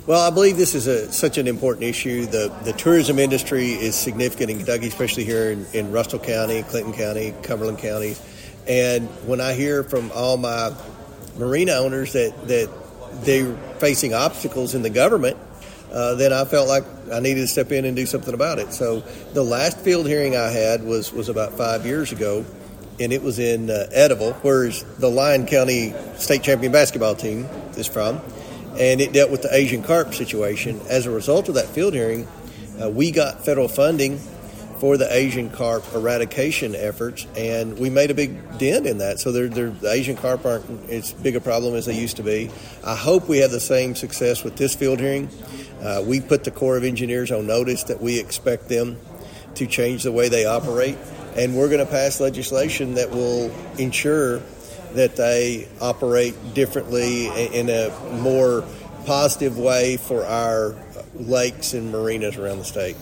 Well, I believe this is such an important issue. The tourism industry is significant in Kentucky, especially here in Russell County, Clinton County, Cumberland County. And when I hear from all my marina owners that they're facing obstacles in the government, then I felt like I needed to step in and do something about it. So the last field hearing I had was about 5 years ago, and it was in Edible, where the Lyon County state champion basketball team is from. And it dealt with the Asian carp situation. As a result of that field hearing, we got federal funding for the Asian carp eradication efforts, and we made a big dent in that. So the Asian carp aren't as big a problem as they used to be. I hope we have the same success with this field hearing. We put the Corps of Engineers on notice that we expect them to change the way they operate, and we're going to pass legislation that will ensure that they operate differently in a more positive way for our lakes and marinas around the state.